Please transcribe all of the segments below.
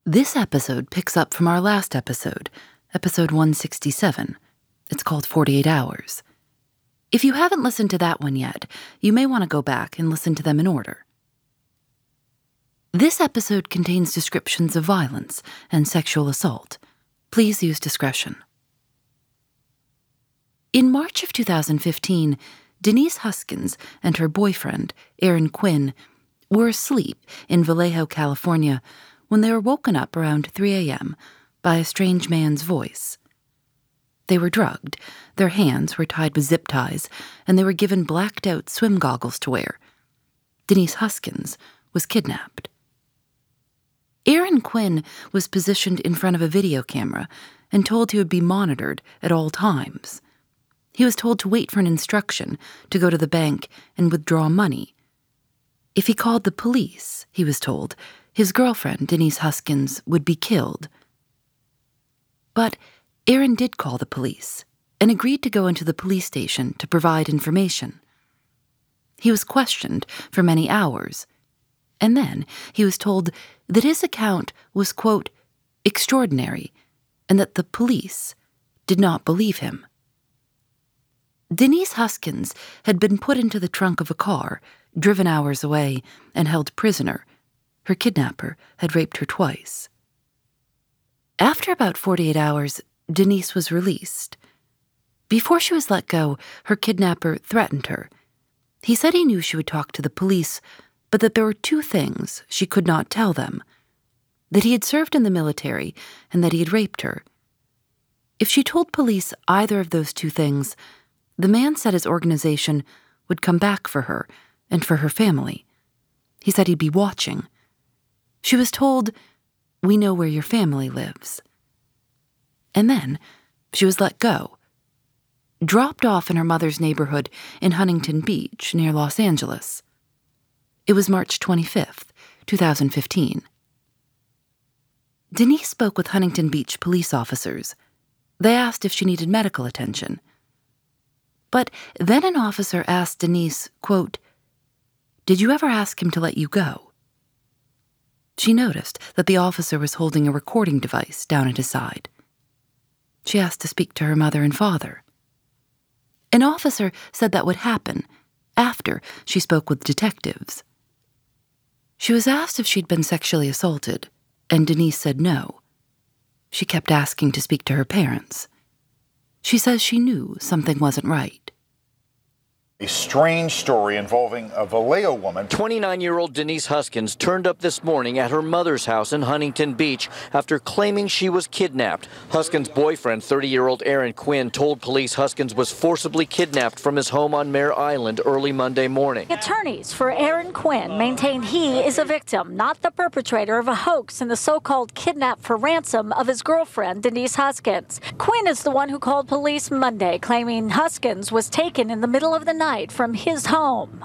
This episode picks up from our last episode, episode 167. It's called 48 Hours. If you haven't listened to that one yet, you may want to go back and listen to them in order. This episode contains descriptions of violence and sexual assault. Please use discretion. In March of 2015, Denise Huskins and her boyfriend, Aaron Quinn, were asleep in Vallejo, California, when they were woken up around 3 a.m. by a strange man's voice. They were drugged, their hands were tied with zip ties, and they were given blacked-out swim goggles to wear. Denise Huskins was kidnapped. Aaron Quinn was positioned in front of a video camera and told he would be monitored at all times. He was told to wait for an instruction to go to the bank and withdraw money. If he called the police, he was told, his girlfriend, Denise Huskins, would be killed. But Aaron did call the police and agreed to go into the police station to provide information. He was questioned for many hours, and then he was told that his account was, quote, extraordinary, and that the police did not believe him. Denise Huskins had been put into the trunk of a car, driven hours away, and held prisoner. Her kidnapper had raped her twice. After about 48 hours, Denise was released. Before she was let go, her kidnapper threatened her. He said he knew she would talk to the police, but that there were two things she could not tell them: that he had served in the military and that he had raped her. If she told police either of those two things, the man said his organization would come back for her and for her family. He said he'd be watching. She was told, "We know where your family lives." And then she was let go, dropped off in her mother's neighborhood in Huntington Beach near Los Angeles. It was March 25th, 2015. Denise spoke with Huntington Beach police officers. They asked if she needed medical attention. But then an officer asked Denise, quote, "Did you ever ask him to let you go?" She noticed that the officer was holding a recording device down at his side. She asked to speak to her mother and father. An officer said that would happen after she spoke with detectives. She was asked if she'd been sexually assaulted, and Denise said no. She kept asking to speak to her parents. She says she knew something wasn't right. A strange story involving a Vallejo woman. 29-year-old Denise Huskins turned up this morning at her mother's house in Huntington Beach after claiming she was kidnapped. Huskins' boyfriend, 30-year-old Aaron Quinn, told police Huskins was forcibly kidnapped from his home on Mare Island early Monday morning. Attorneys for Aaron Quinn maintain he is a victim, not the perpetrator of a hoax in the so-called kidnap for ransom of his girlfriend, Denise Huskins. Quinn is the one who called police Monday, claiming Huskins was taken in the middle of the night from his home.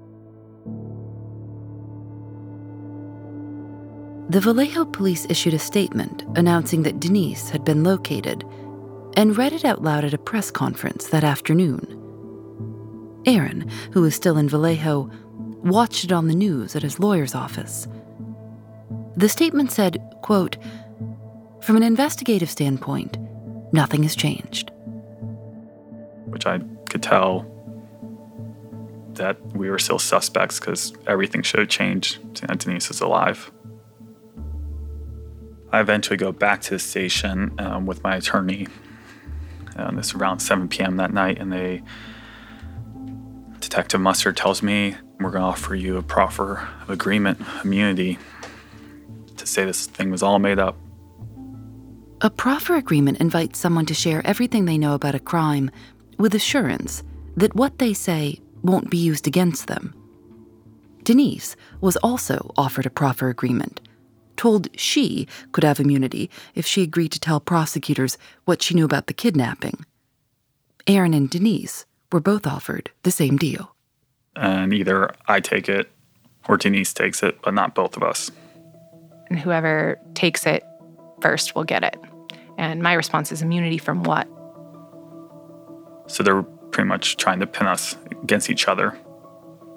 The Vallejo police issued a statement announcing that Denise had been located and read it out loud at a press conference that afternoon. Aaron, who was still in Vallejo, watched it on the news at his lawyer's office. The statement said, quote, "From an investigative standpoint, nothing has changed." Which I could tell that we were still suspects because everything should have changed. Denise is alive. I eventually go back to the station with my attorney. This is around 7 p.m. that night, and Detective Mustard tells me, "We're going to offer you a proffer of agreement, immunity, to say this thing was all made up." A proffer agreement invites someone to share everything they know about a crime with assurance that what they say won't be used against them. Denise was also offered a proffer agreement, told she could have immunity if she agreed to tell prosecutors what she knew about the kidnapping. Aaron and Denise were both offered the same deal. And either I take it or Denise takes it, but not both of us. And whoever takes it first will get it. And my response is immunity from what? So they're pretty much trying to pin us against each other.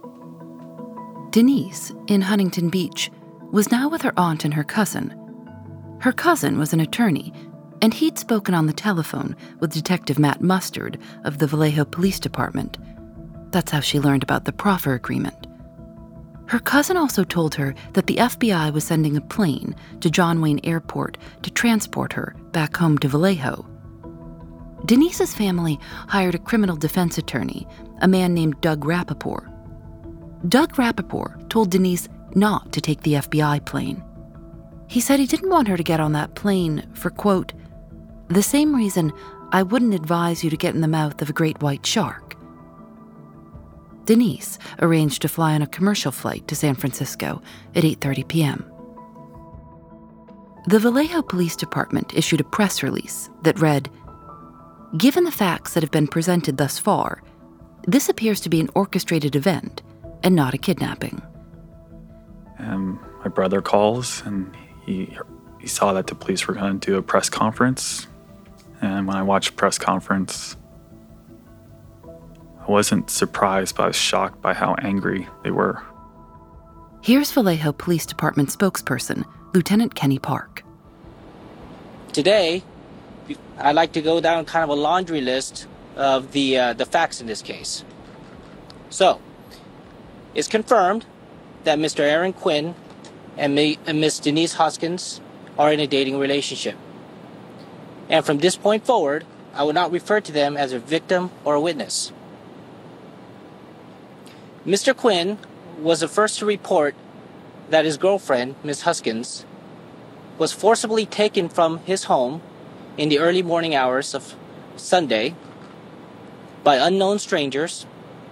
Denise, in Huntington Beach, was now with her aunt and her cousin. Her cousin was an attorney, and he'd spoken on the telephone with Detective Matt Mustard of the Vallejo Police Department. That's how she learned about the proffer agreement. Her cousin also told her that the FBI was sending a plane to John Wayne Airport to transport her back home to Vallejo. Denise's family hired a criminal defense attorney, a man named Doug Rappaport. Doug Rappaport told Denise not to take the FBI plane. He said he didn't want her to get on that plane for, quote, the same reason I wouldn't advise you to get in the mouth of a great white shark. Denise arranged to fly on a commercial flight to San Francisco at 8:30 p.m. The Vallejo Police Department issued a press release that read, given the facts that have been presented thus far, this appears to be an orchestrated event and not a kidnapping. My brother calls, and he saw that the police were going to do a press conference. And when I watched the press conference, I wasn't surprised, but I was shocked by how angry they were. Here's Vallejo Police Department spokesperson, Lieutenant Kenny Park. Today, I'd like to go down kind of a laundry list of the facts in this case. So, it's confirmed that Mr. Aaron Quinn and Miss Denise Hoskins are in a dating relationship. And from this point forward, I will not refer to them as a victim or a witness. Mr. Quinn was the first to report that his girlfriend, Miss Hoskins, was forcibly taken from his home in the early morning hours of Sunday by unknown strangers.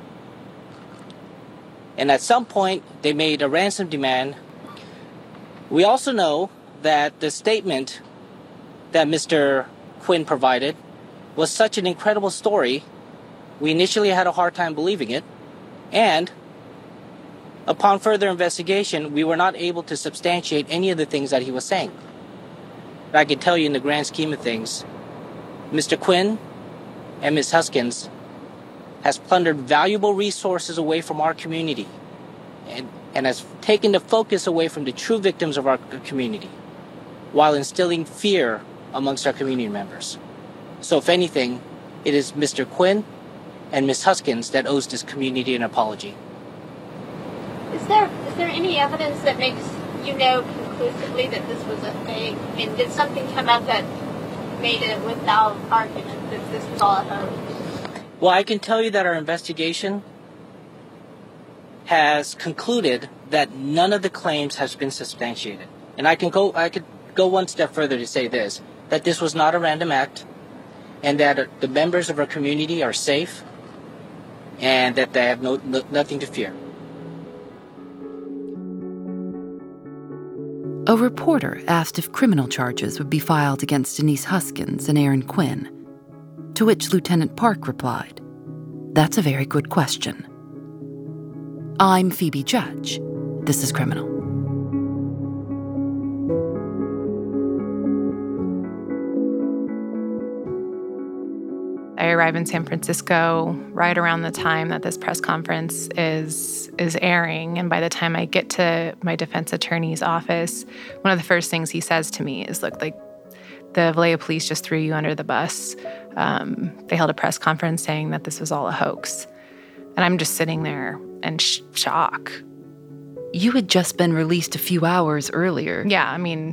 And at some point, they made a ransom demand. We also know that the statement that Mr. Quinn provided was such an incredible story, we initially had a hard time believing it. And upon further investigation, we were not able to substantiate any of the things that he was saying. But I can tell you, in the grand scheme of things, Mr. Quinn and Miss Hoskins has plundered valuable resources away from our community and has taken the focus away from the true victims of our community while instilling fear amongst our community members. So if anything, it is Mr. Quinn and Miss Hoskins that owes this community an apology. Is there any evidence that makes you know conclusively that this was a fake? I mean, did something come up that made it without argument that this was all a hoax? Well, I can tell you that our investigation has concluded that none of the claims has been substantiated. And I could go one step further to say this, that this was not a random act, and that the members of our community are safe, and that they have nothing to fear. A reporter asked if criminal charges would be filed against Denise Hoskins and Aaron Quinn, to which Lieutenant Park replied, "That's a very good question. I'm Phoebe Judge. This is Criminal." I arrive in San Francisco right around the time that this press conference is airing. And by the time I get to my defense attorney's office, one of the first things he says to me is, look, like, the Vallejo police just threw you under the bus. They held a press conference saying that this was all a hoax. And I'm just sitting there in shock. You had just been released a few hours earlier. Yeah, I mean,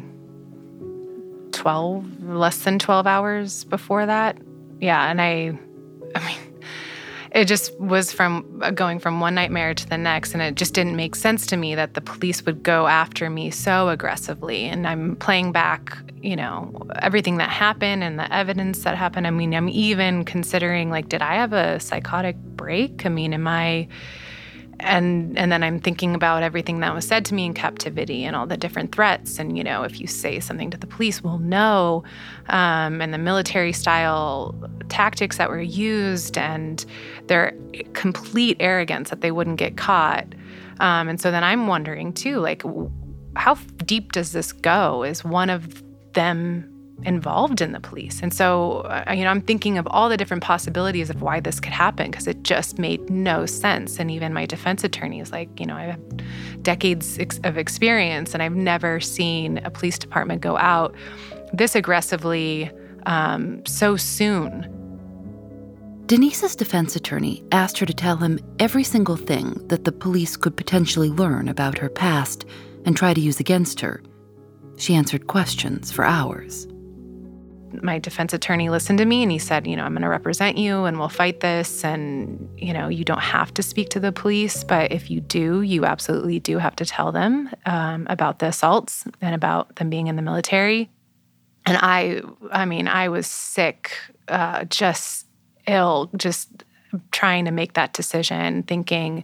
less than 12 hours before that. Yeah, and I mean, it just was from going from one nightmare to the next, and it just didn't make sense to me that the police would go after me so aggressively. And I'm playing back, everything that happened and the evidence that happened. I mean, I'm even considering, like, did I have a psychotic break? I mean, am I... And then I'm thinking about everything that was said to me in captivity and all the different threats. And, if you say something to the police, we'll know. And the military-style tactics that were used and their complete arrogance that they wouldn't get caught. And so then I'm wondering, too, like, how deep does this go? Is one of them involved in the police. And so, I'm thinking of all the different possibilities of why this could happen because it just made no sense. And even my defense attorney is like, I have decades of experience and I've never seen a police department go out this aggressively so soon. Denise's defense attorney asked her to tell him every single thing that the police could potentially learn about her past and try to use against her. She answered questions for hours. My defense attorney listened to me and he said, I'm going to represent you and we'll fight this. And, you don't have to speak to the police, but if you do, you absolutely do have to tell them about the assaults and about them being in the military. And I was sick, just ill, just trying to make that decision, thinking,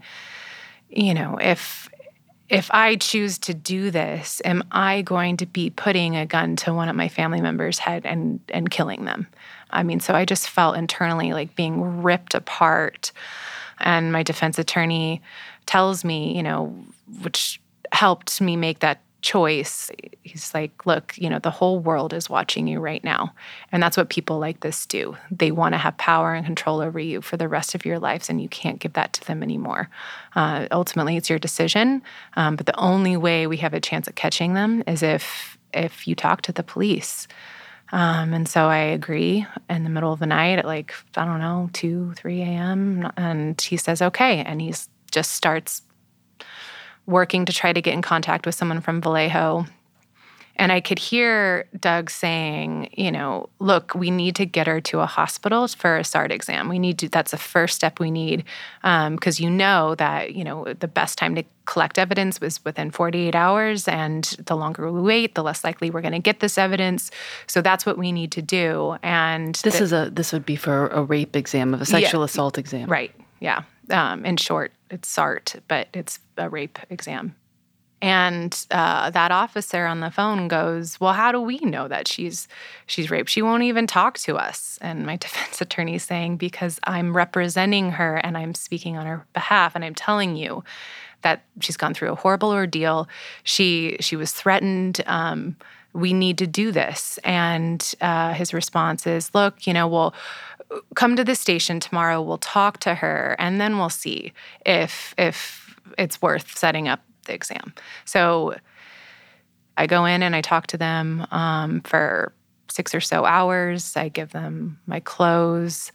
if I choose to do this, am I going to be putting a gun to one of my family members' head and killing them? So I just felt internally like being ripped apart. And my defense attorney tells me, which helped me make that choice. He's like, look, the whole world is watching you right now. And that's what people like this do. They want to have power and control over you for the rest of your lives, and you can't give that to them anymore. Ultimately, it's your decision. But the only way we have a chance at catching them is if you talk to the police. And so I agree in the middle of the night at 2, 3 a.m. And he says, okay. And he just starts working to try to get in contact with someone from Vallejo. And I could hear Doug saying, look, we need to get her to a hospital for a SART exam. That's the first step we need. Because that, the best time to collect evidence was within 48 hours. And the longer we wait, the less likely we're going to get this evidence. So that's what we need to do. And this would be for a rape exam, of a sexual assault exam. Right. Yeah. In short, it's SART, but it's a rape exam. And that officer on the phone goes, well, how do we know that she's raped? She won't even talk to us. And my defense attorney is saying, because I'm representing her and I'm speaking on her behalf and I'm telling you that she's gone through a horrible ordeal. She was threatened. We need to do this. And his response is, look, we'll come to the station tomorrow. We'll talk to her, and then we'll see if it's worth setting up the exam. So I go in and I talk to them for 6 or so hours. I give them my clothes.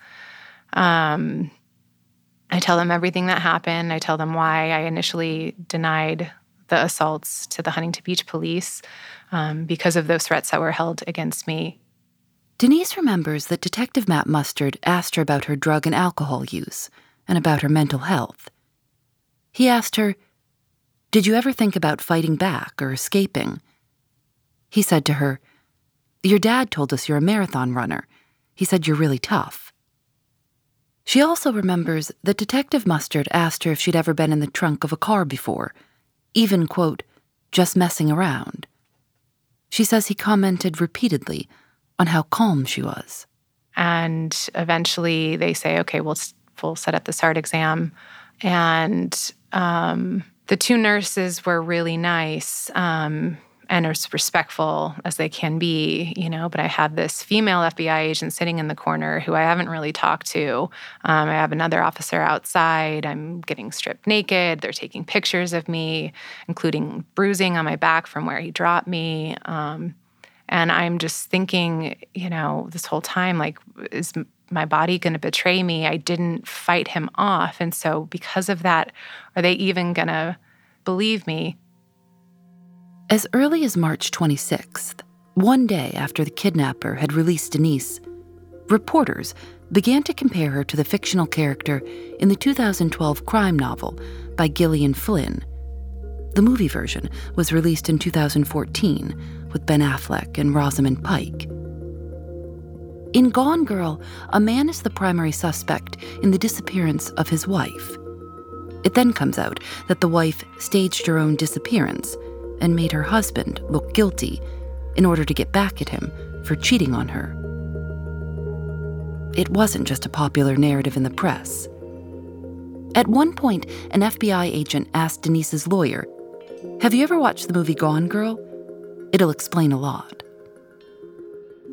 I tell them everything that happened. I tell them why I initially denied the assaults to the Huntington Beach police because of those threats that were held against me. Denise remembers that Detective Matt Mustard asked her about her drug and alcohol use and about her mental health. He asked her, "Did you ever think about fighting back or escaping?" He said to her, "Your dad told us you're a marathon runner. He said you're really tough." She also remembers that Detective Mustard asked her if she'd ever been in the trunk of a car before, even, quote, just messing around. She says he commented repeatedly on how calm she was. And eventually they say, okay, we'll set up the SART exam. And the two nurses were really nice and as respectful as they can be, but I have this female FBI agent sitting in the corner who I haven't really talked to. I have another officer outside. I'm getting stripped naked. They're taking pictures of me, including bruising on my back from where he dropped me. And I'm just thinking, this whole time, is my body going to betray me? I didn't fight him off. And so because of that, are they even going to believe me? As early as March 26th, one day after the kidnapper had released Denise, reporters began to compare her to the fictional character in the 2012 crime novel by Gillian Flynn. The movie version was released in 2014 with Ben Affleck and Rosamund Pike. In Gone Girl, a man is the primary suspect in the disappearance of his wife. It then comes out that the wife staged her own disappearance and made her husband look guilty in order to get back at him for cheating on her. It wasn't just a popular narrative in the press. At one point, an FBI agent asked Denise's lawyer, "Have you ever watched the movie Gone Girl? It'll explain a lot."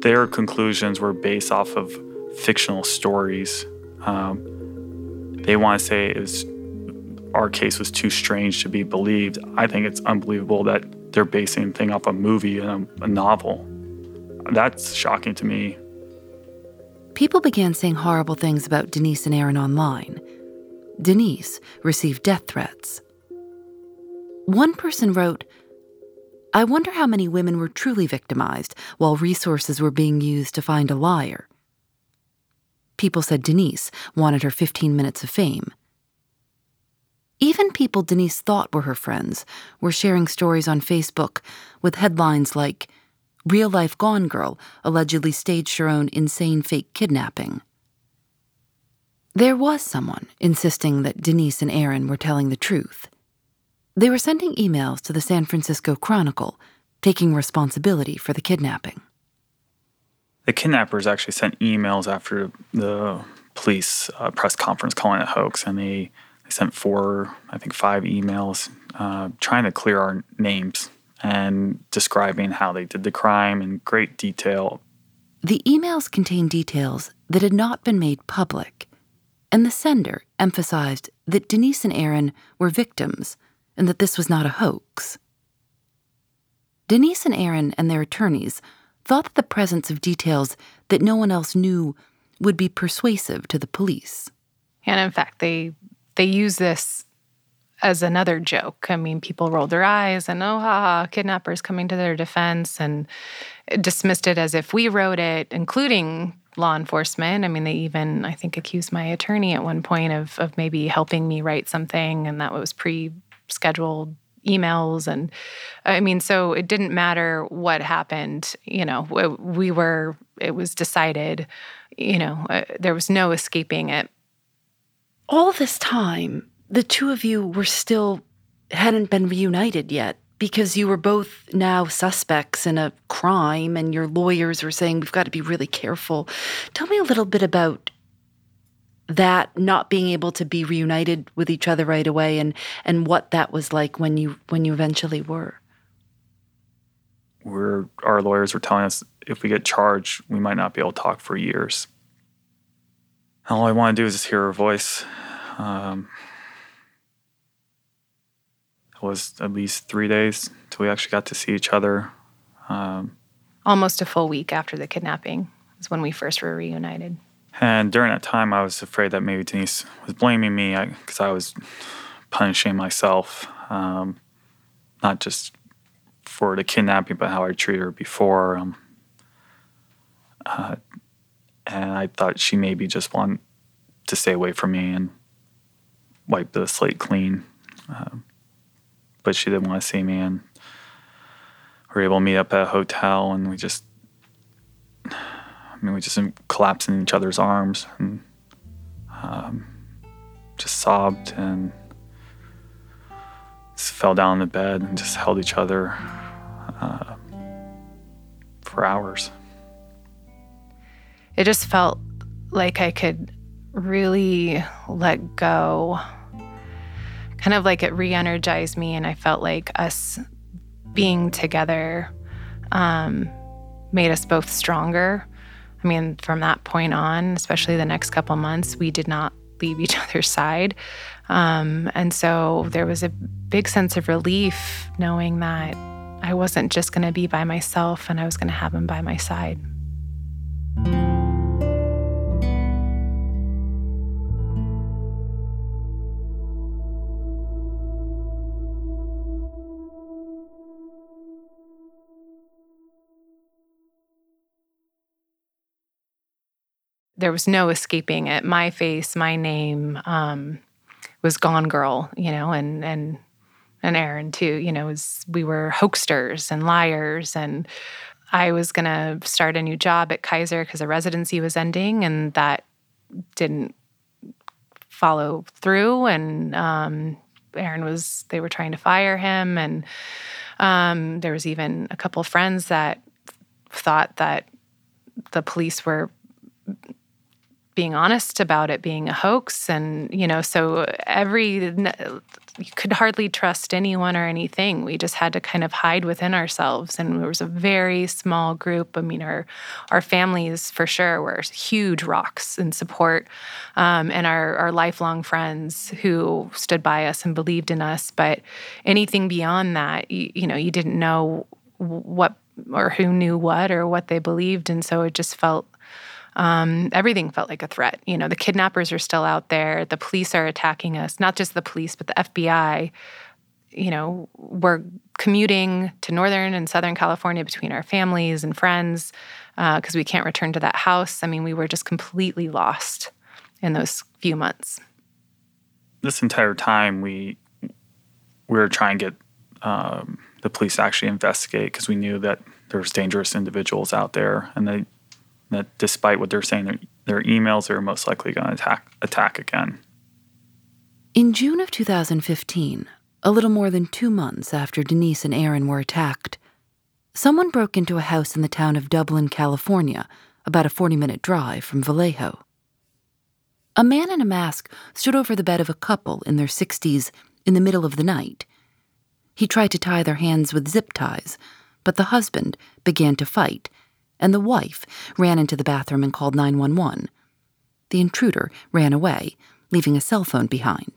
their conclusions were based off of fictional stories. They want to say our case was too strange to be believed. I think it's unbelievable that they're basing the thing off a movie and a novel. That's shocking to me. People began saying horrible things about Denise and Aaron online. Denise received death threats. One person wrote, "I wonder how many women were truly victimized while resources were being used to find a liar." People said Denise wanted her 15 minutes of fame. Even people Denise thought were her friends were sharing stories on Facebook with headlines like, "Real-life Gone Girl allegedly staged her own insane fake kidnapping." There was someone insisting that Denise and Aaron were telling the truth. They were sending emails to the San Francisco Chronicle, taking responsibility for the kidnapping. The kidnappers actually sent emails after the police press conference calling it a hoax, and they sent 5 emails trying to clear our names and describing how they did the crime in great detail. The emails contained details that had not been made public, and the sender emphasized that Denise and Aaron were victims and that this was not a hoax. Denise and Aaron and their attorneys thought that the presence of details that no one else knew would be persuasive to the police. And in fact, they use this as another joke. I mean, people rolled their eyes and, oh, haha, kidnappers coming to their defense, and dismissed it as if we wrote it, including law enforcement. I mean, they even, I think, accused my attorney at one point of maybe helping me write something, and that was pre-scheduled emails. And I mean, so it didn't matter what happened, it was decided, there was no escaping it. All this time, the two of you hadn't been reunited yet because you were both now suspects in a crime, and your lawyers were saying, we've got to be really careful. Tell me a little bit about that, not being able to be reunited with each other right away, and what that was like when you eventually were. Our lawyers were telling us if we get charged, we might not be able to talk for years. All I want to do is just hear her voice. It was at least 3 days till we actually got to see each other. Almost a full week after the kidnapping is when we first were reunited. And during that time, I was afraid that maybe Denise was blaming me because I was punishing myself, not just for the kidnapping, but how I treated her before. And I thought she maybe just wanted to stay away from me and wipe the slate clean. But she didn't want to see me, and we were able to meet up at a hotel, and we just collapsed in each other's arms and just sobbed and just fell down in the bed and just held each other for hours. It just felt like I could really let go. Kind of like it re-energized me, and I felt like us being together made us both stronger. I mean, from that point on, especially the next couple months, we did not leave each other's side. And so there was a big sense of relief knowing that I wasn't just going to be by myself, and I was going to have him by my side. There was no escaping it. My face, my name was Gone Girl, and Aaron too. We were hoaxsters and liars, and I was going to start a new job at Kaiser because a residency was ending, and that didn't follow through. And Aaron they were trying to fire him, and there was even a couple of friends that thought that the police were being honest about it being a hoax. And, so you could hardly trust anyone or anything. We just had to kind of hide within ourselves. And there was a very small group. I mean, our families for sure were huge rocks in support, and our lifelong friends who stood by us and believed in us. But anything beyond that, you didn't know what or who knew what or what they believed. And so it just felt, everything felt like a threat. The kidnappers are still out there. The police are attacking us, not just the police, but the FBI. We're commuting to Northern and Southern California between our families and friends because we can't return to that house. I mean, we were just completely lost in those few months. This entire time, we were trying to get the police to actually investigate because we knew that there was dangerous individuals out there, and that despite what they're saying, their emails are most likely going to attack again. In June of 2015, a little more than 2 months after Denise and Aaron were attacked, someone broke into a house in the town of Dublin, California, about a 40-minute drive from Vallejo. A man in a mask stood over the bed of a couple in their 60s in the middle of the night. He tried to tie their hands with zip ties, but the husband began to fight, and the wife ran into the bathroom and called 911. The intruder ran away, leaving a cell phone behind.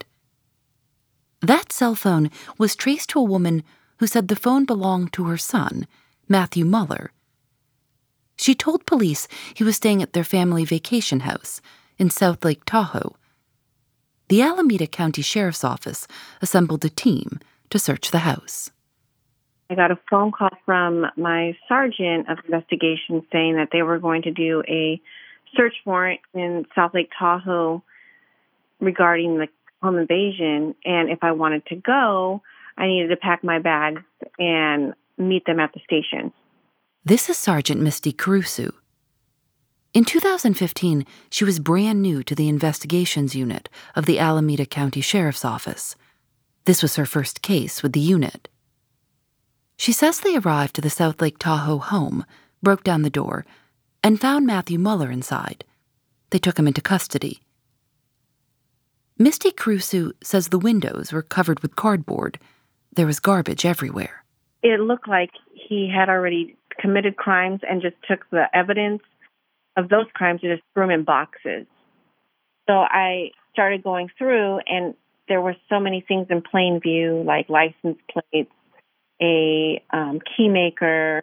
That cell phone was traced to a woman who said the phone belonged to her son, Matthew Muller. She told police he was staying at their family vacation house in South Lake Tahoe. The Alameda County Sheriff's Office assembled a team to search the house. I got a phone call from my sergeant of investigation saying that they were going to do a search warrant in South Lake Tahoe regarding the home invasion, and if I wanted to go, I needed to pack my bags and meet them at the station. This is Sergeant Misty Caruso. In 2015, she was brand new to the investigations unit of the Alameda County Sheriff's Office. This was her first case with the unit. She says they arrived to the South Lake Tahoe home, broke down the door, and found Matthew Muller inside. They took him into custody. Misty Caruso says the windows were covered with cardboard. There was garbage everywhere. It looked like he had already committed crimes and just took the evidence of those crimes and just threw them in boxes. So I started going through, and there were so many things in plain view, like license plates, a key maker,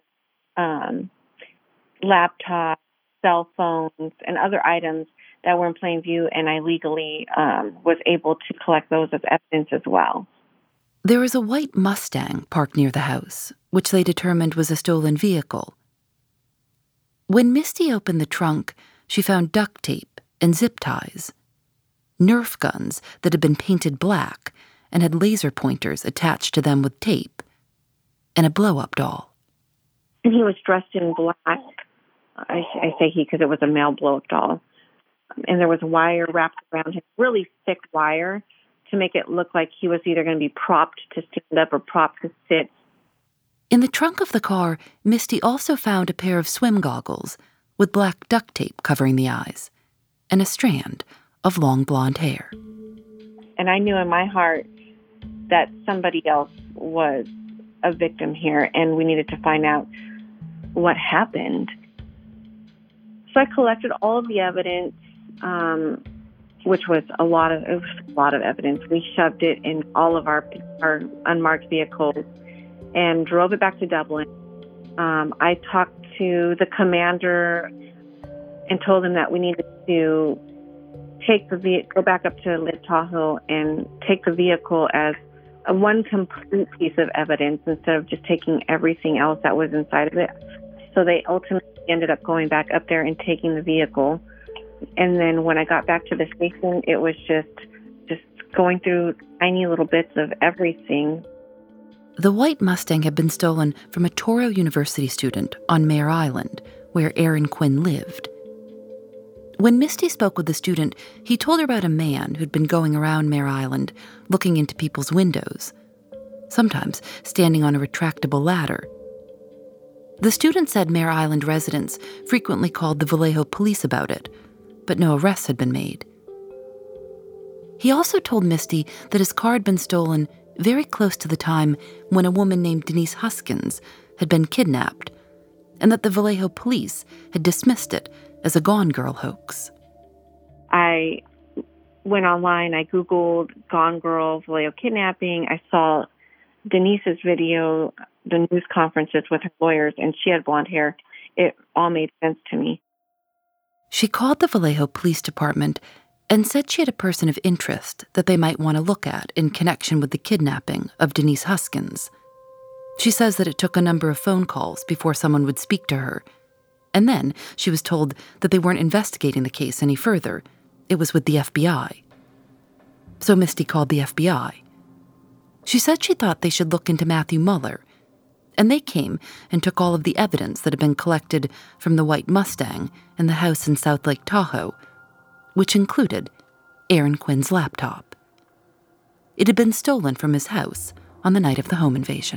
laptop, cell phones, and other items that were in plain view, and I legally was able to collect those as evidence as well. There was a white Mustang parked near the house, which they determined was a stolen vehicle. When Misty opened the trunk, she found duct tape and zip ties, Nerf guns that had been painted black and had laser pointers attached to them with tape, and a blow-up doll. And he was dressed in black. I say he because it was a male blow-up doll. And there was wire wrapped around him, really thick wire, to make it look like he was either going to be propped to stand up or propped to sit. In the trunk of the car, Misty also found a pair of swim goggles with black duct tape covering the eyes and a strand of long blonde hair. And I knew in my heart that somebody else was a victim here, and we needed to find out what happened. So I collected all of the evidence, which was a lot of evidence. We shoved it in all of our unmarked vehicles and drove it back to Dublin. I talked to the commander and told him that we needed to go back up to Lake Tahoe and take the vehicle as one complete piece of evidence instead of just taking everything else that was inside of it. So they ultimately ended up going back up there and taking the vehicle. And then when I got back to the station, it was just going through tiny little bits of everything. The white Mustang had been stolen from a Touro University student on Mare Island, where Aaron Quinn lived. When Misty spoke with the student, he told her about a man who'd been going around Mare Island looking into people's windows, sometimes standing on a retractable ladder. The student said Mare Island residents frequently called the Vallejo police about it, but no arrests had been made. He also told Misty that his car had been stolen very close to the time when a woman named Denise Huskins had been kidnapped, and that the Vallejo police had dismissed it as a Gone Girl hoax. I went online, I Googled Gone Girl Vallejo kidnapping. I saw Denise's video, the news conferences with her lawyers, and she had blonde hair. It all made sense to me. She called the Vallejo Police Department and said she had a person of interest that they might want to look at in connection with the kidnapping of Denise Huskins. She says that it took a number of phone calls before someone would speak to her, and then she was told that they weren't investigating the case any further. It was with the FBI. So Misty called the FBI. She said she thought they should look into Matthew Muller, and they came and took all of the evidence that had been collected from the white Mustang and the house in South Lake Tahoe, which included Aaron Quinn's laptop. It had been stolen from his house on the night of the home invasion.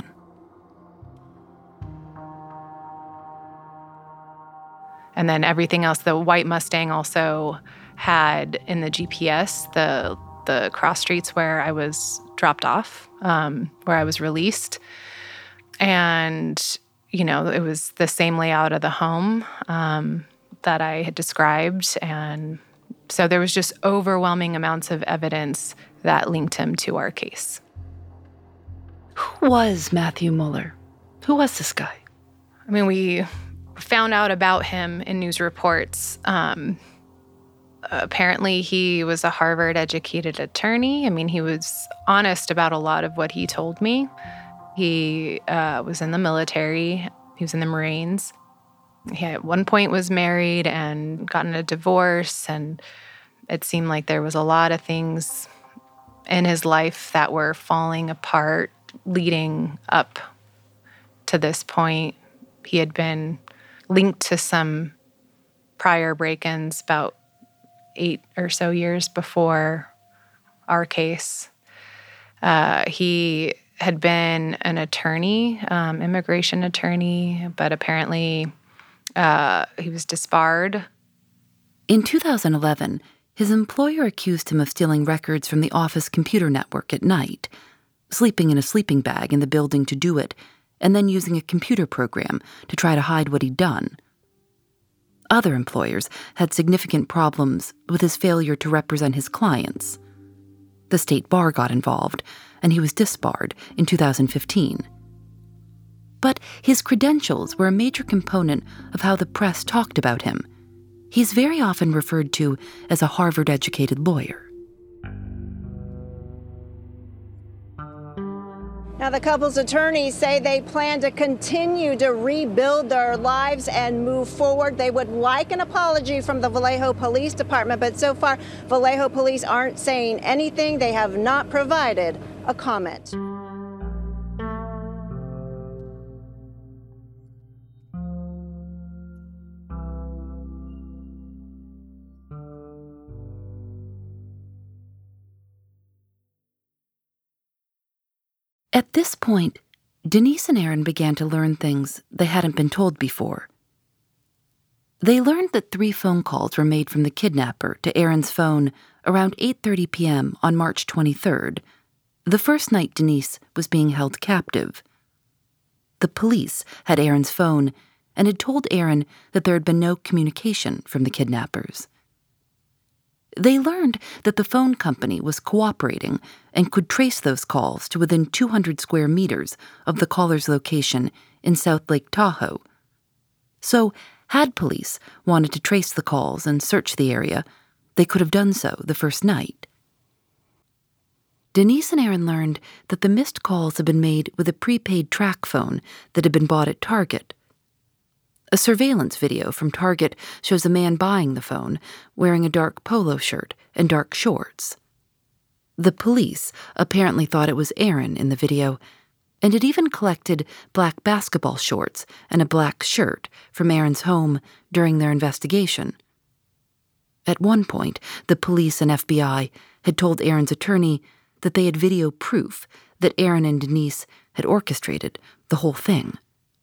And then everything else, the white Mustang also had in the GPS the cross streets where I was dropped off, where I was released. And, you know, it was the same layout of the home that I had described. And so there was just overwhelming amounts of evidence that linked him to our case. Who was Matthew Muller? Who was this guy? I mean, we found out about him in news reports. Apparently, he was a Harvard-educated attorney. I mean, he was honest about a lot of what he told me. He was in the military. He was in the Marines. He at one point was married and gotten a divorce, and it seemed like there was a lot of things in his life that were falling apart leading up to this point. He had been linked to some prior break-ins about 8 or so years before our case. He had been an attorney, immigration attorney, but apparently he was disbarred. In 2011, his employer accused him of stealing records from the office computer network at night, sleeping in a sleeping bag in the building to do it, and then using a computer program to try to hide what he'd done. Other employers had significant problems with his failure to represent his clients. The state bar got involved, and he was disbarred in 2015. But his credentials were a major component of how the press talked about him. He's very often referred to as a Harvard-educated lawyer. Now, the couple's attorneys say they plan to continue to rebuild their lives and move forward. They would like an apology from the Vallejo Police Department, but so far, Vallejo Police aren't saying anything. They have not provided a comment. At this point, Denise and Aaron began to learn things they hadn't been told before. They learned that 3 phone calls were made from the kidnapper to Aaron's phone around 8:30 p.m. on March 23rd, the first night Denise was being held captive. The police had Aaron's phone and had told Aaron that there had been no communication from the kidnappers. They learned that the phone company was cooperating and could trace those calls to within 200 square meters of the caller's location in South Lake Tahoe. So, had police wanted to trace the calls and search the area, they could have done so the first night. Denise and Aaron learned that the missed calls had been made with a prepaid track phone that had been bought at Target. A surveillance video from Target shows a man buying the phone, wearing a dark polo shirt and dark shorts. The police apparently thought it was Aaron in the video, and had even collected black basketball shorts and a black shirt from Aaron's home during their investigation. At one point, the police and FBI had told Aaron's attorney that they had video proof that Aaron and Denise had orchestrated the whole thing.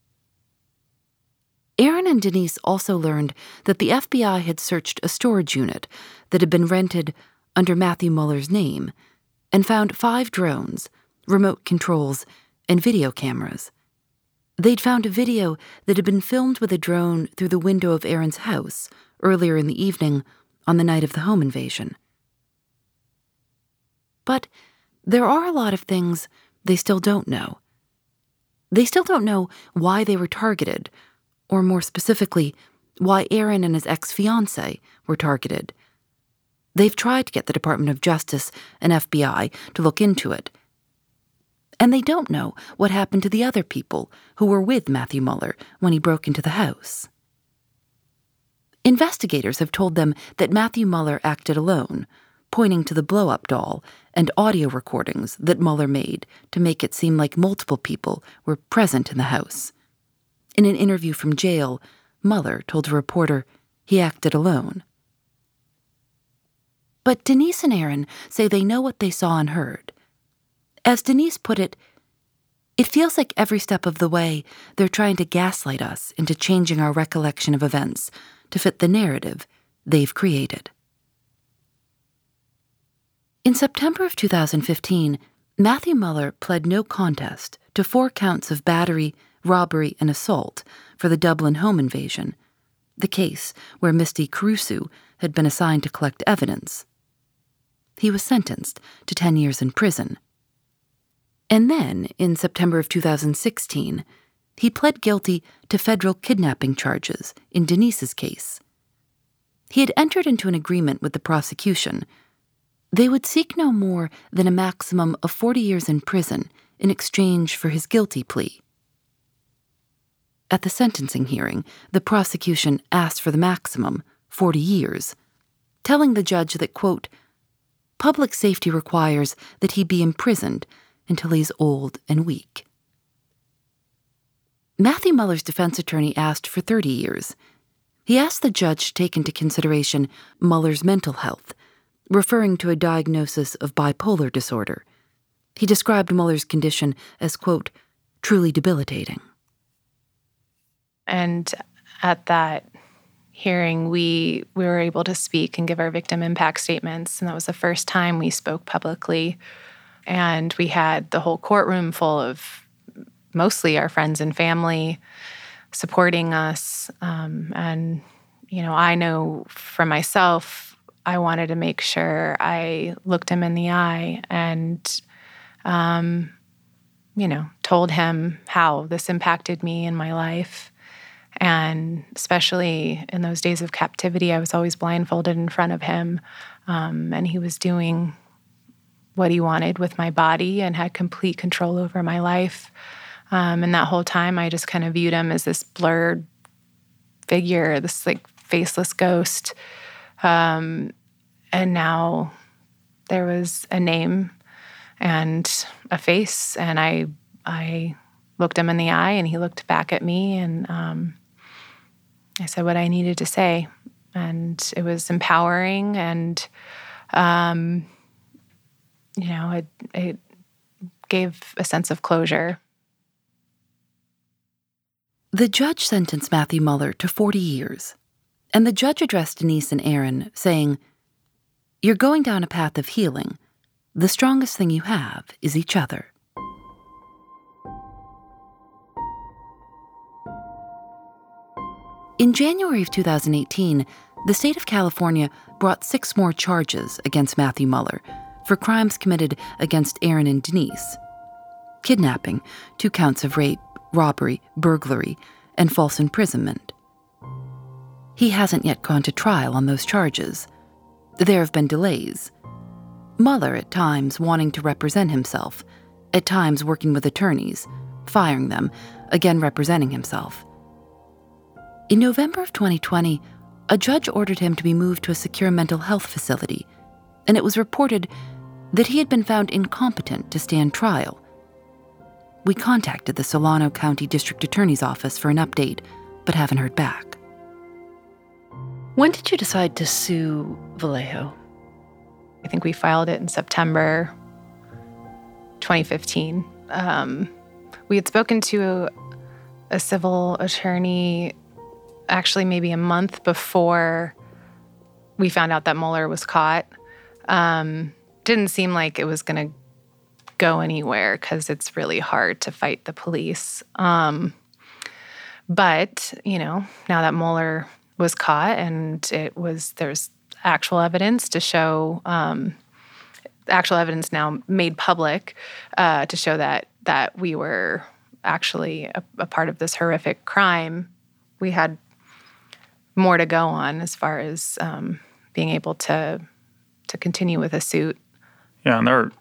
Aaron and Denise also learned that the FBI had searched a storage unit that had been rented under Matthew Mueller's name and found 5 drones, remote controls, and video cameras. They'd found a video that had been filmed with a drone through the window of Aaron's house earlier in the evening on the night of the home invasion. But there are a lot of things they still don't know. They still don't know why they were targeted, or more specifically, why Aaron and his ex-fiancée were targeted. They've tried to get the Department of Justice and FBI to look into it. And they don't know what happened to the other people who were with Matthew Mueller when he broke into the house. Investigators have told them that Matthew Mueller acted alone, pointing to the blow-up doll and audio recordings that Mueller made to make it seem like multiple people were present in the house. In an interview from jail, Mueller told a reporter he acted alone. But Denise and Aaron say they know what they saw and heard. As Denise put it feels like every step of the way they're trying to gaslight us into changing our recollection of events to fit the narrative they've created. In September of 2015, Matthew Mueller pled no contest to 4 counts of battery, robbery, and assault for the Dublin home invasion, the case where Misty Caruso had been assigned to collect evidence. He was sentenced to 10 years in prison. And then, in September of 2016, he pled guilty to federal kidnapping charges in Denise's case. He had entered into an agreement with the prosecution. They would seek no more than a maximum of 40 years in prison in exchange for his guilty plea. At the sentencing hearing, the prosecution asked for the maximum, 40 years, telling the judge that, quote, public safety requires that he be imprisoned until he's old and weak. Matthew Mueller's defense attorney asked for 30 years. He asked the judge to take into consideration Mueller's mental health, referring to a diagnosis of bipolar disorder. He described Mueller's condition as, quote, truly debilitating. And at that hearing, we were able to speak and give our victim impact statements, and that was the first time we spoke publicly. And we had the whole courtroom full of mostly our friends and family supporting us. And, I know for myself, I wanted to make sure I looked him in the eye and, told him how this impacted me in my life. And especially in those days of captivity, I was always blindfolded in front of him. And he was doing what he wanted with my body and had complete control over my life. And that whole time, I just kind of viewed him as this blurred figure, this faceless ghost. And now there was a name and a face, and I looked him in the eye, and he looked back at me, and I said what I needed to say. And it was empowering, and it gave a sense of closure. The judge sentenced Matthew Mueller to 40 years, and the judge addressed Denise and Aaron, saying, "You're going down a path of healing. The strongest thing you have is each other." In January of 2018, the state of California brought 6 more charges against Matthew Mueller for crimes committed against Aaron and Denise: kidnapping, 2 counts of rape, robbery, burglary, and false imprisonment. He hasn't yet gone to trial on those charges. There have been delays. Mueller at times wanting to represent himself, at times working with attorneys, firing them, again representing himself. In November of 2020, a judge ordered him to be moved to a secure mental health facility, and it was reported that he had been found incompetent to stand trial. We contacted the Solano County District Attorney's Office for an update, but haven't heard back. When did you decide to sue Vallejo? I think we filed it in September 2015. We had spoken to a civil attorney actually maybe a month before we found out that Mueller was caught. Didn't seem like it was going to go anywhere because it's really hard to fight the police. But, now that Mueller was caught and there's actual evidence to show, actual evidence now made public to show that we were actually a part of this horrific crime, we had more to go on as far as being able to continue with a suit. Yeah,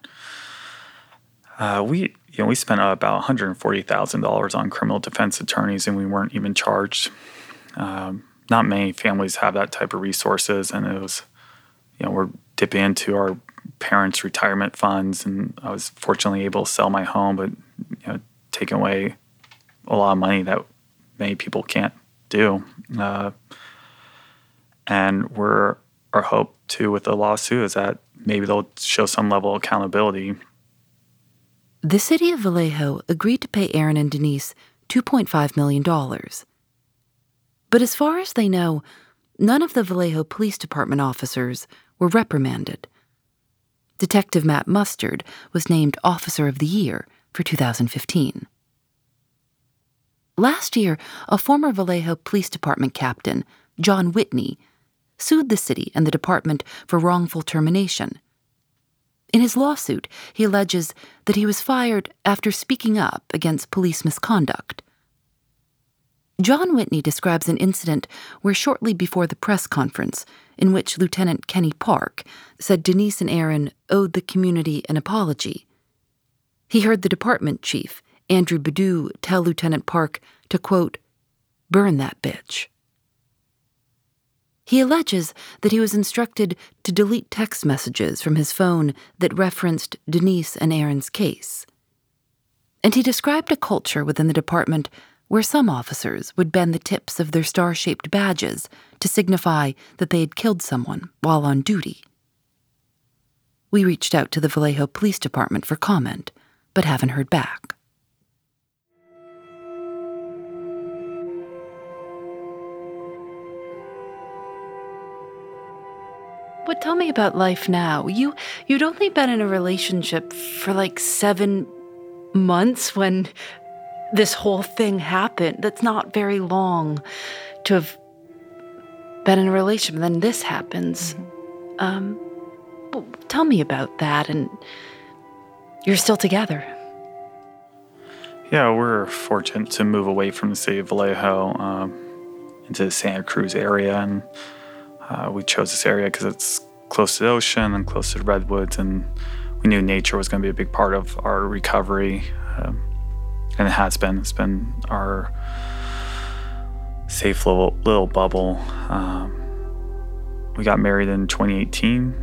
and we spent about $140,000 on criminal defense attorneys, and we weren't even charged. Not many families have that type of resources, and it was, we're dipping into our parents' retirement funds, and I was fortunately able to sell my home, but taking away a lot of money that many people can't do. And our hope too with the lawsuit is that maybe they'll show some level of accountability. The city of Vallejo agreed to pay Aaron and Denise $2.5 million. But as far as they know, none of the Vallejo Police Department officers were reprimanded. Detective Matt Mustard was named Officer of the Year for 2015. Last year, a former Vallejo Police Department captain, John Whitney, sued the city and the department for wrongful termination. In his lawsuit, he alleges that he was fired after speaking up against police misconduct. John Whitney describes an incident where shortly before the press conference, in which Lieutenant Kenny Park said Denise and Aaron owed the community an apology, he heard the department chief, Andrew Badu, tell Lieutenant Park to, quote, "burn that bitch." He alleges that he was instructed to delete text messages from his phone that referenced Denise and Aaron's case. And he described a culture within the department where some officers would bend the tips of their star-shaped badges to signify that they had killed someone while on duty. We reached out to the Vallejo Police Department for comment, but haven't heard back. But tell me about life now. You'd only been in a relationship for like 7 months when this whole thing happened. That's not very long to have been in a relationship. Then this happens. Tell me about that. And you're still together. Yeah, we're fortunate to move away from the city of Vallejo into the Santa Cruz area, and we chose this area because it's close to the ocean and close to the redwoods, and we knew nature was going to be a big part of our recovery, and it has been. It's been our safe little bubble. We got married in 2018.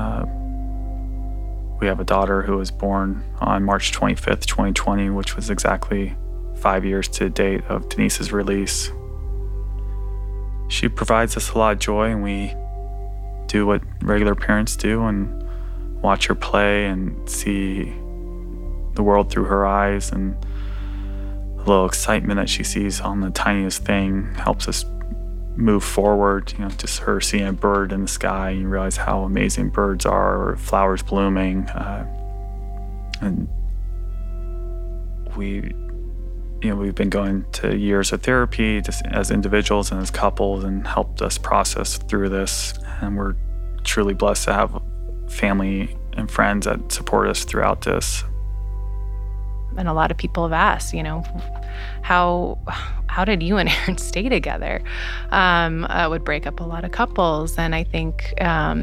We have a daughter who was born on March 25th, 2020, which was exactly 5 years to the date of Denise's release. She provides us a lot of joy, and we do what regular parents do and watch her play and see the world through her eyes, and the little excitement that she sees on the tiniest thing helps us move forward. Just her seeing a bird in the sky, and you realize how amazing birds are, or flowers blooming. And we've been going to years of therapy just as individuals and as couples, and helped us process through this. And we're truly blessed to have family and friends that support us throughout this. And a lot of people have asked, how did you and Aaron stay together? It would break up a lot of couples. And I think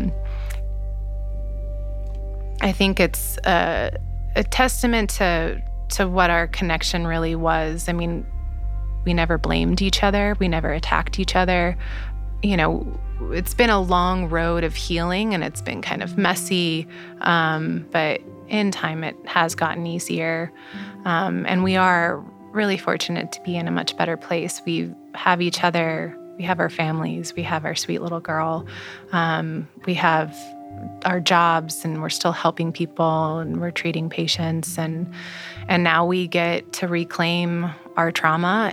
it's a testament to what our connection really was. I mean, we never blamed each other. We never attacked each other. It's been a long road of healing, and it's been kind of messy. But in time, it has gotten easier. And we are really fortunate to be in a much better place. We have each other. We have our families. We have our sweet little girl. We have our jobs, and we're still helping people, and we're treating patients, and now we get to reclaim our trauma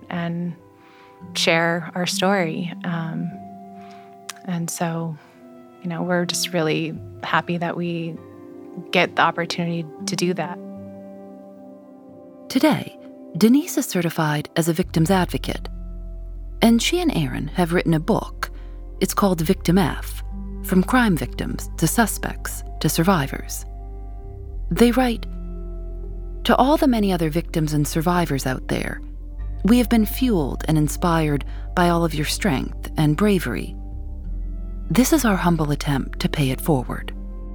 and share our story. And so we're just really happy that we get the opportunity to do that. Today, Denise is certified as a victim's advocate, and she and Aaron have written a book. It's called Victim F, From Crime Victims to Suspects to Survivors. They write, "To all the many other victims and survivors out there, we have been fueled and inspired by all of your strength and bravery. This is our humble attempt to pay it forward."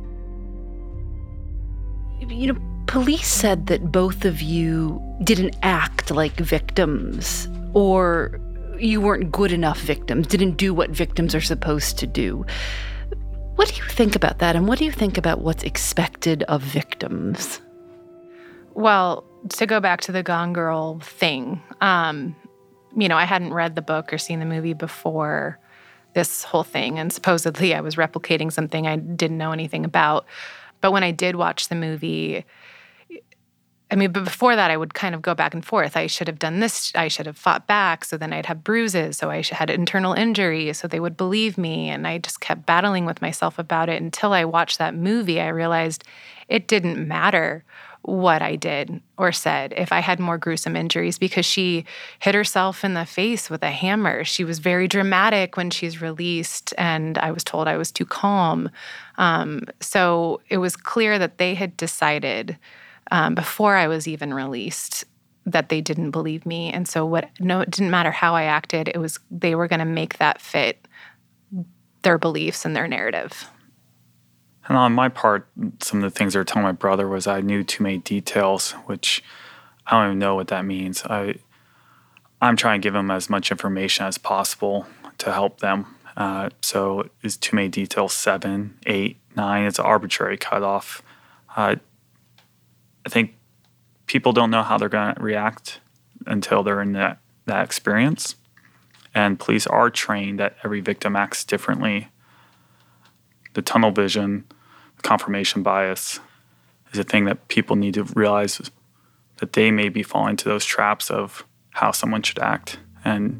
Police said that both of you didn't act like victims, or you weren't good enough victims, didn't do what victims are supposed to do. What do you think about that, and what do you think about what's expected of victims? Well, to go back to the Gone Girl thing, I hadn't read the book or seen the movie before this whole thing, and supposedly I was replicating something I didn't know anything about. But when I did watch the movie, but before that, I would kind of go back and forth. I should have done this. I should have fought back. So then I'd have bruises. So I had internal injury. So they would believe me. And I just kept battling with myself about it until I watched that movie. I realized it didn't matter what I did or said if I had more gruesome injuries, because she hit herself in the face with a hammer. She was very dramatic when she's released, and I was told I was too calm. So it was clear that they had decided before I was even released that they didn't believe me. And so it didn't matter how I acted. They were going to make that fit their beliefs and their narrative. And on my part, some of the things I were telling my brother was I knew too many details, which I don't even know what that means. I'm trying to give them as much information as possible to help them. So is too many details 7, 8, 9? It's an arbitrary cutoff. I think people don't know how they're going to react until they're in that experience. And police are trained that every victim acts differently. The tunnel vision, confirmation bias is a thing that people need to realize that they may be falling into those traps of how someone should act. And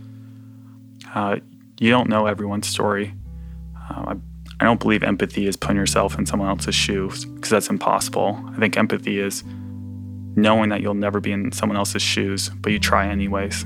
you don't know everyone's story. I don't believe empathy is putting yourself in someone else's shoes, because that's impossible. I think empathy is knowing that you'll never be in someone else's shoes, but you try anyways.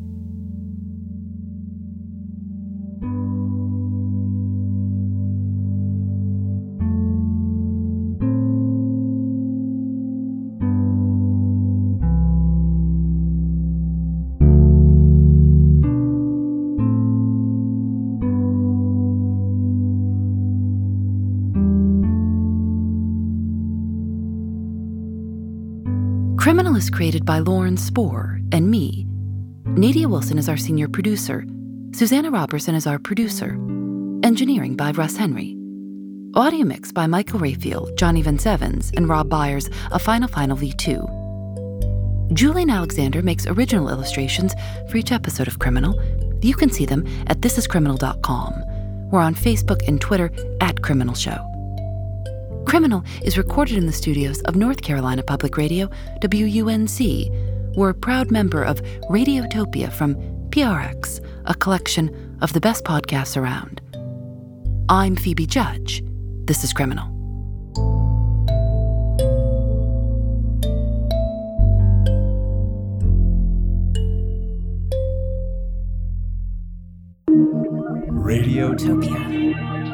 Criminal is created by Lauren Spohr and me. Nadia Wilson is our senior producer. Susanna Robertson is our producer. Engineering by Russ Henry. Audio mix by Michael Rayfield, Johnny Vince Evans, and Rob Byers of Final V2. Julian Alexander makes original illustrations for each episode of Criminal. You can see them at thisiscriminal.com. We're on Facebook and Twitter at Criminal Show. Criminal is recorded in the studios of North Carolina Public Radio, WUNC. We're a proud member of Radiotopia from PRX, a collection of the best podcasts around. I'm Phoebe Judge. This is Criminal. Radiotopia.